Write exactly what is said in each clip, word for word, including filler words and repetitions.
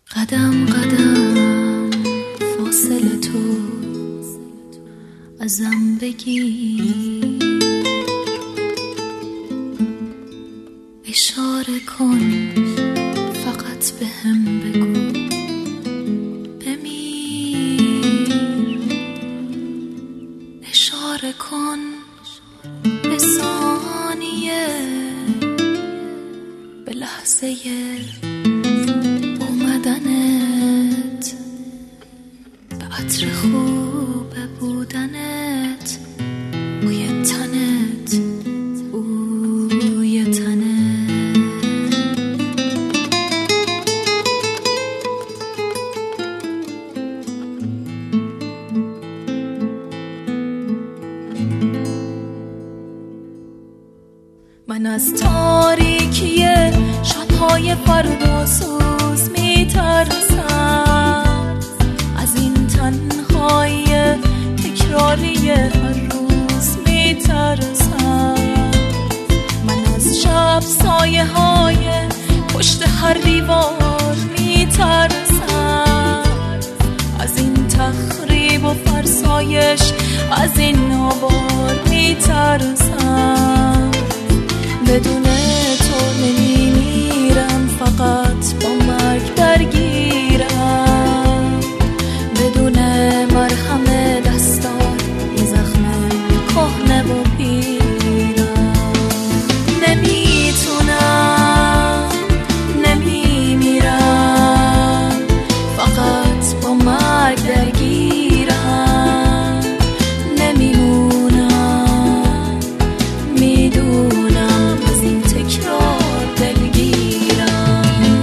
قدم قدم فاصله تو ازم بگیر، اشاره کن فقط به هم بگو بمیر، اشاره کن به ثانیه، به لحظه اومدنت، به عطر خوب بودنت، بوی تنت، بوی تنت. من از تاریکی شب‌های فردا-سوز میترسم، از این تنهایی تکراری هر روز میترسم. من از شب سایه های پشت هر دیوار میترسم، از این تخریب و فرسایش، از این آوار میترسم. بدون تو نمیمیرم، فقط با مرگ درگیرم، بدون مرهم دستان یه زخم کهنه و پیرم. نمیتونم، نمیمیرم، فقط با مرگ درگیرم، نمیمونم، میدونم از این تکرار دلگیرم.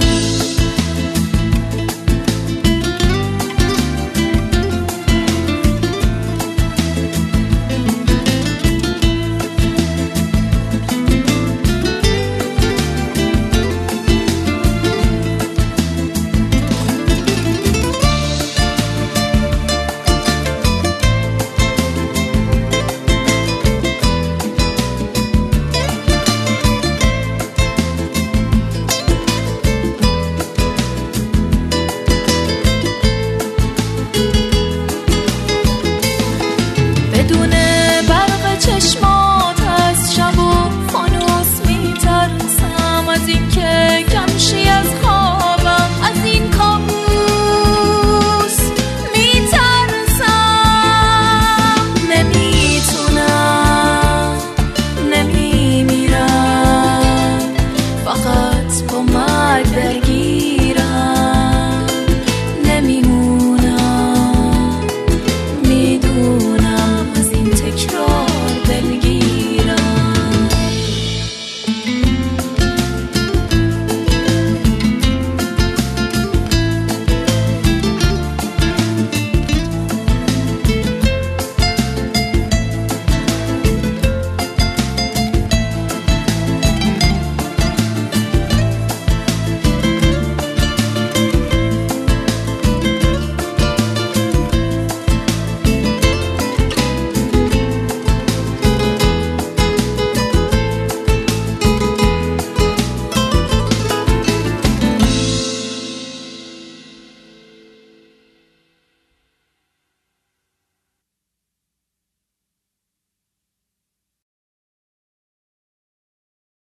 بدون برق چشمات از شب و فانوس میترسم، از این که کمشی از خوابم، از این کابوس میترسم. نمیتونم، نمیمیرم، فقط با مرگ